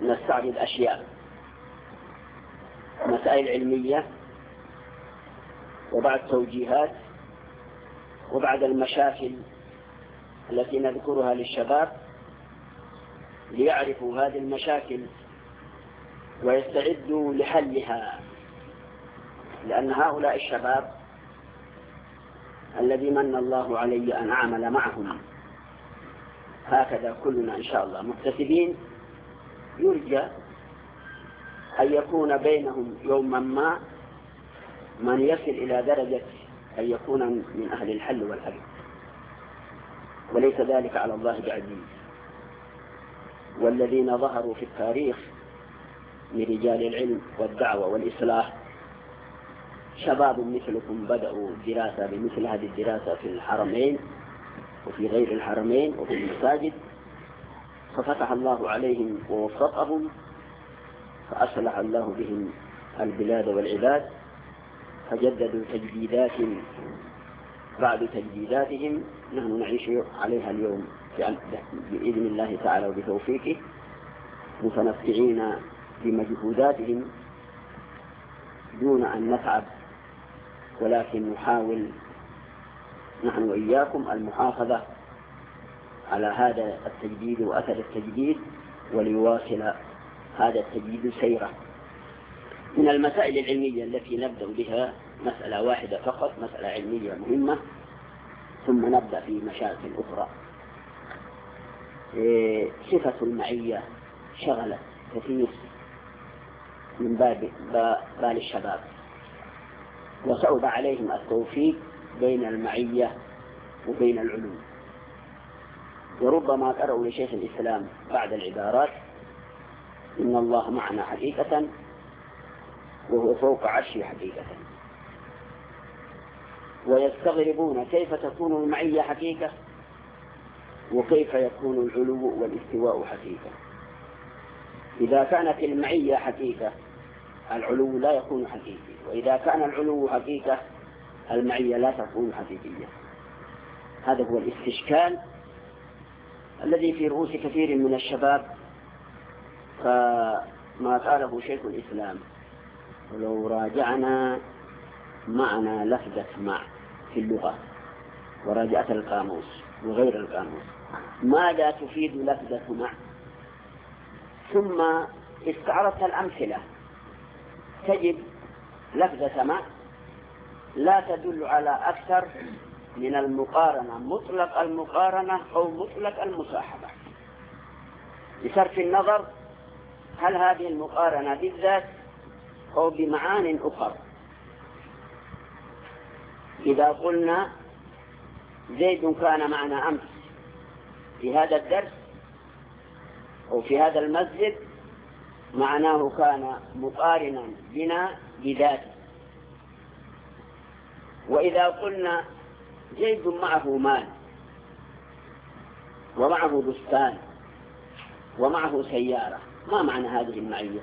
نستعرض أشياء، مسائل علمية، وبعد توجيهات، وبعد المشاكل التي نذكرها للشباب ليعرفوا هذه المشاكل ويستعدوا لحلها، لأن هؤلاء الشباب الذي من الله علي أن أعمل معهم هكذا كلنا إن شاء الله مكتسبين، يرجى أن يكون بينهم يوما ما من يصل إلى درجة أن يكون من أهل الحل والعقد، وليس ذلك على الله بعزيز. والذين ظهروا في التاريخ من رجال العلم والدعوة والإصلاح شباب مثلكم بدأوا الدراسة بمثل هذه الدراسة في الحرمين وفي غير الحرمين وفي المساجد، ففتح الله عليهم ووفقهم، فأصلح الله بهم البلاد والعباد، فجددوا تجديدات بعد تجديداتهم نحن نعيش عليها اليوم بإذن الله تعالى وبتوفيقه، متمتعين بمجهوداتهم دون أن نتعب، ولكن نحاول نحن وإياكم المحافظة على هذا التجديد وأثر التجديد، وليواصل هذا التجديد سيره. من المسائل العلمية التي نبدأ بها مسألة واحدة فقط، مسألة علمية مهمة، ثم نبدأ في مشاكل أخرى. صفة المعية شغلت كثير من بال الشباب، وصعب عليهم التوفيق بين المعية وبين العلوم، وربما قرأوا لشيخ الإسلام بعد العبارات إن الله معنا حقيقة وهو فوق عرشه حقيقة، ويستغربون كيف تكون المعية حقيقة وكيف يكون العلو والاستواء حقيقة. إذا كانت المعية حقيقة العلو لا يكون حقيقي، وإذا كان العلو حقيقة المعية لا تكون حقيقية. هذا هو الاستشكال الذي في رؤوس كثير من الشباب. فما قاله شيخ الإسلام ولو راجعنا معنى لفظة مع في اللغة وراجعت القاموس وغير القاموس ماذا تفيد لفظة مع، ثم استعرضت الأمثلة، تجد لفظة مع لا تدل على أكثر من المقارنة، مطلق المقارنة أو مطلق المصاحبة، بصرف النظر هل هذه المقارنة بالذات أو بمعان أخرى. إذا قلنا زيد كان معنا أمس في هذا الدرس أو في هذا المسجد، معناه كان مقارنا بنا بذاته. وإذا قلنا زيد معه مال ومعه بستان ومعه سيارة، ما معنى هذه المعية؟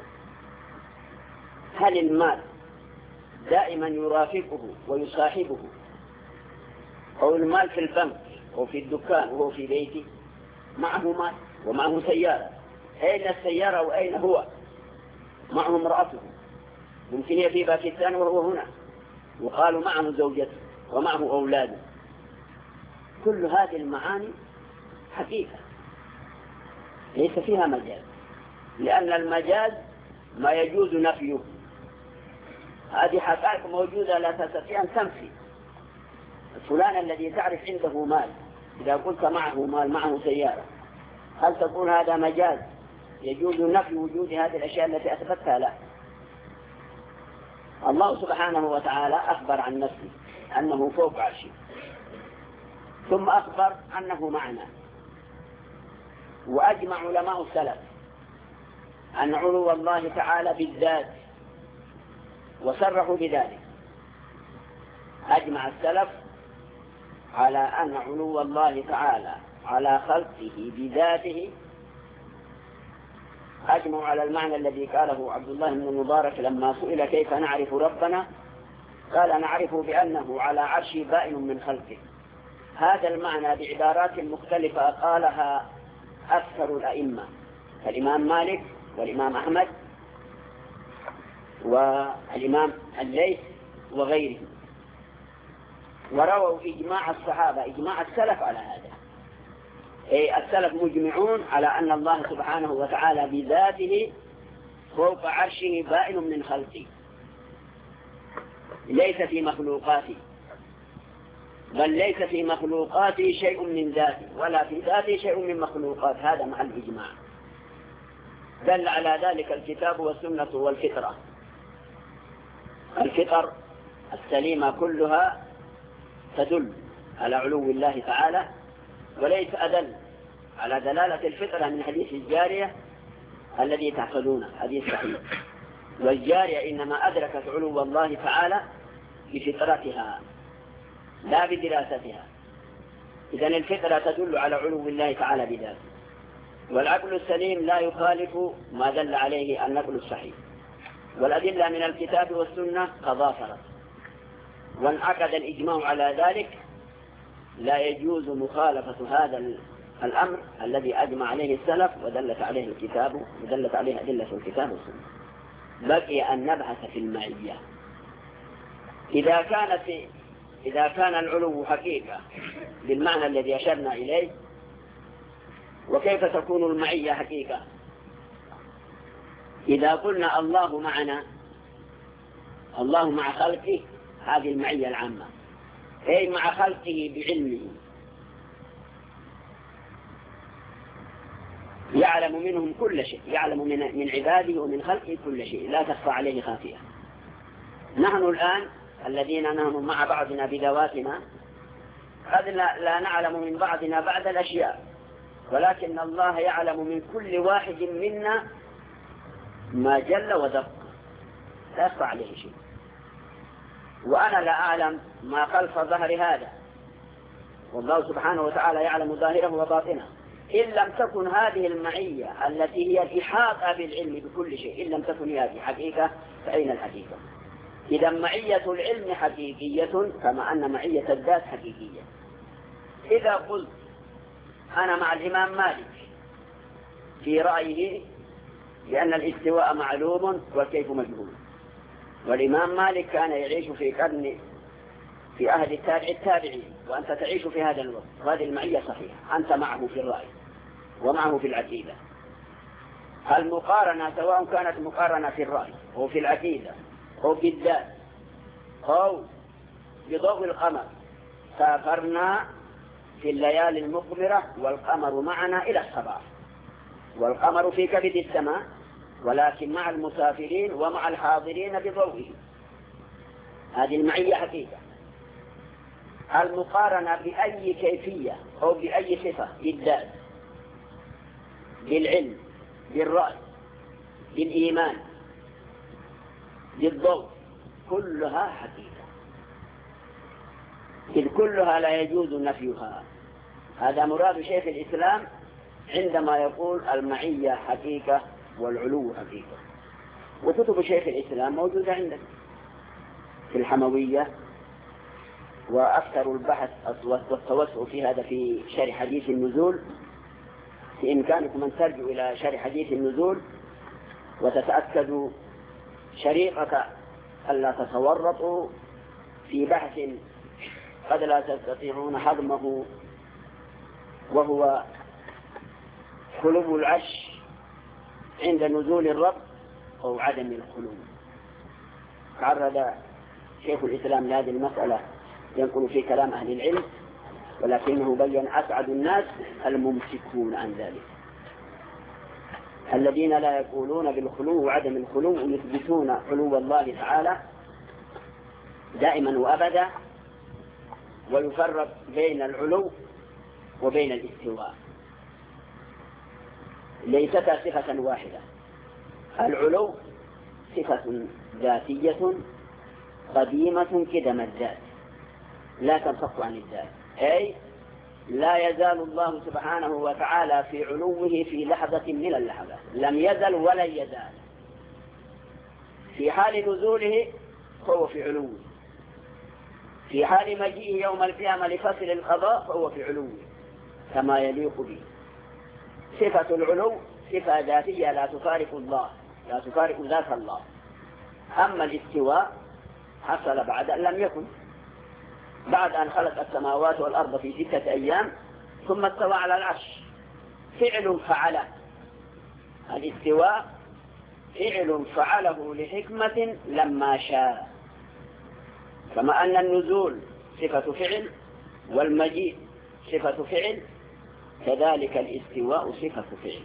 هل المال دائما يرافقه ويصاحبه، أو المال في البنك أو في الدكان وهو في بيته معه مال ومعه سيارة؟ أين السيارة وأين هو؟ معه امرأته، ممكن هي في باكستان وهو هنا، وقالوا معه زوجته ومعه أولاده. كل هذه المعاني حقيقة ليس فيها مجاز، لأن المجاز ما يجوز نفيه. هذه حقائق موجودة لا تستطيع أن تنفي. فلان الذي تعرف عنده مال، إذا قلت معه مال معه سيارة، هل تقول هذا مجاز يجوز نفي وجود هذه الأشياء التي أثبتها؟ لا. الله سبحانه وتعالى أخبر عن نفسه أنه فوق عرشه، ثم أخبر أنه معنا. وأجمع علماء السلف أن علو الله تعالى بالذات، وصرحوا بذلك. أجمع السلف على أن علو الله تعالى على خلقه بذاته، أجمعوا على المعنى الذي قاله عبد الله بن المبارك لما سئل كيف نعرف ربنا، قال نعرف بأنه على عرشه بائن من خلقه. هذا المعنى بعبارات مختلفة قالها أكثر الأئمة، الإمام مالك والإمام أحمد والإمام الليث وغيرهم، ورووا إجماع الصحابة إجماع السلف على هذا. أي السلف مجمعون على أن الله سبحانه وتعالى بذاته فوق عرشه بائن من خلقه، ليس في مخلوقاته، بل ليس في مخلوقاته شيء من ذاته ولا في ذاته شيء من مخلوقات، هذا مع الإجماع. دل على ذلك الكتاب والسنة والفطرة. الفطر السليمة كلها تدل على علو الله تعالى، وليس أدل على دلالة الفطرة من حديث الجارية الذي تحفظونه، حديث صحيح. والجارية إنما أدركت علو الله تعالى بفطرتها لا بدراستها. إذن الفطرة تدل على علو الله تعالى بذاته، والعقل السليم لا يخالف ما دل عليه النقل الصحيح، والأدلة من الكتاب والسنة تضافرت وانعقد الإجماع على ذلك. لا يجوز مخالفة هذا الأمر الذي أجمع عليه السلف ودلت عليه الكتاب ودلت عليه أدلة الكتاب والسنة. بقي أن نبحث في المعية. إذا كان العلو حقيقة بالمعنى الذي أشرنا إليه، وكيف تكون المعية حقيقة؟ إذا قلنا الله معنا، الله مع خلقه، هذه المعية العامة، أي مع خلقه بعلمه، يعلم منهم كل شيء، يعلم من عباده ومن خلقه كل شيء، لا تخفى عليه خافية. نحن الآن الذين نحن مع بعضنا بذواتنا قد لا نعلم من بعضنا بعض الأشياء، ولكن الله يعلم من كل واحد منا ما جل ودق، لا يخفى عليه شيء. وأنا لا أعلم ما خلف ظهر هذا، والله سبحانه وتعالى يعلم ظاهره وباطنه. إن لم تكن هذه المعية التي هي الإحاطة بالعلم بكل شيء، إن لم تكن هذه حقيقة، فأين الحقيقة؟ إذا معية العلم حقيقية كما أن معية الذات حقيقية. إذا قلت أنا مع الإمام مالك في رأيه بأن الاستواء معلوم والكيف مجهول، والإمام مالك كان يعيش في عهد التابعين وأنت تعيش في هذا الوقت، وهذه المعية صحيحة، أنت معه في الرأي ومعه في العقيدة. المقارنة سواء كانت مقارنة في الرأي أو في العقيدة أو في الذات أو بضوء القمر، سافرنا في الليالي المقمرة والقمر معنا إلى الصباح، والقمر في كبد السماء، ولكن مع المسافرين ومع الحاضرين بضوئه. هذه المعية حقيقة. المقارنة بأي كيفية أو بأي صفة، بالذات، بالعلم، بالرأي، بالإيمان، بالضوء، كلها حقيقة، إذ كلها لا يجوز نفيها. هذا مراد شيخ الإسلام عندما يقول المعية حقيقة والعلو حقيقة. وكتب شيخ الإسلام موجودة عندنا في الحموية، وأكثر البحث والتوسع في هذا في شرح حديث النزول. بإمكانكم أن ترجعوا إلى شرح حديث النزول وتتأكدوا شريطة ألا تتورطوا في بحث قد لا تستطيعون هضمه، وهو خلو العش عند نزول الرب أو عدم الخلو. تعرض شيخ الإسلام لهذه المسألة ينقل في كلام أهل العلم، ولكنه بين أسعد الناس الممسكون عن ذلك، الذين لا يقولون بالخلو وعدم الخلو، يثبتون علو الله تعالى دائما وأبدا، ويفرق بين العلو وبين الاستواء، ليستا صفة واحدة. العلو صفة ذاتية قديمة كدم الذات، لا تنفك عن الذات، أي لا يزال الله سبحانه وتعالى في علوه في لحظة من اللحظات، لم يزل ولن يزال. في حال نزوله فهو في علوه، في حال مجيئه يوم القيامة لفصل القضاء فهو في علوه كما يليق به. صفة العلو صفة ذاتية لا تفارق الله، لا تفارق ذات الله. أما الاستواء حصل بعد أن لم يكن، بعد أن خلق السماوات والأرض في 6 أيام ثم استوى على العرش، فعل فعله. الاستواء فعل فعله لحكمة لما شاء، كما أن النزول صفة فعل والمجيء صفة فعل، كذلك الاستواء صفة فعل.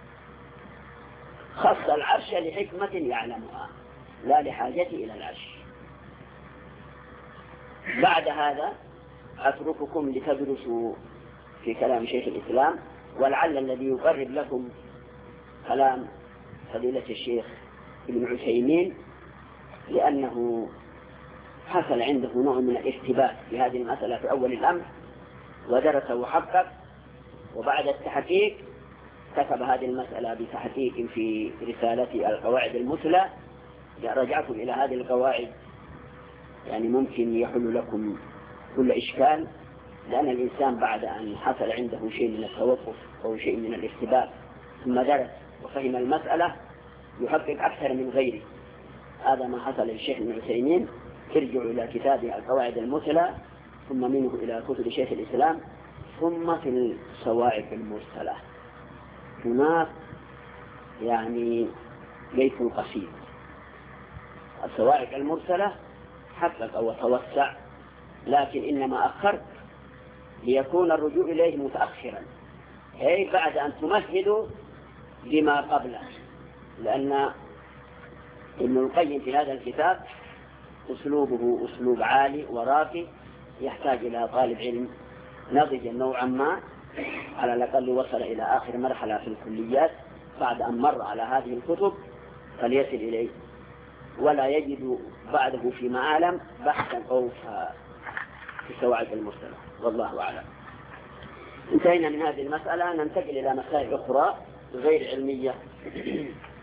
خص العرش لحكمة يعلمها لا لحاجة إلى العرش. بعد هذا أترككم لتدرسوا في كلام شيخ الإسلام، ولعل الذي يقرب لكم كلام فضيلة الشيخ ابن عثيمين، لأنه حصل عنده نوع من الارتباك في هذه المسألة في أول الأمر، ودرس وحقق، وبعد التحقيق كتب هذه المسألة بتحقيق في رسالة القواعد المثلى. رجعتم إلى هذه القواعد يعني ممكن يحل لكم كل إشكال، لأن الإنسان بعد أن حصل عنده شيء من التوقف أو شيء من الارتباك ثم درس وفهم المسألة يحقق أكثر من غيره. هذا ما حصل للشيخ ابن عثيمين. ارجعوا إلى كتابه القواعد المثلى، ثم منه إلى كتب شيخ الإسلام، ثم في الصواعق المرسلة. هناك يعني بيت قصير. الصواعق المرسلة حقق وتوسع، لكن إنما أخرت ليكون الرجوع إليه متأخرا، أي بعد أن تمهدوا بما قبله، لأن ابن القيم في هذا الكتاب أسلوبه أسلوب عالي وراقي، يحتاج إلى طالب علم نضج نوعا ما، على الأقل وصل إلى آخر مرحلة في الكليات بعد أن مر على هذه الكتب فليصل إليه، ولا يجد بعده في معالم بحثا أو في الصواعق المرسلة. والله أعلم. انتهينا من هذه المسألة، ننتقل إلى مسائل أخرى غير علمية.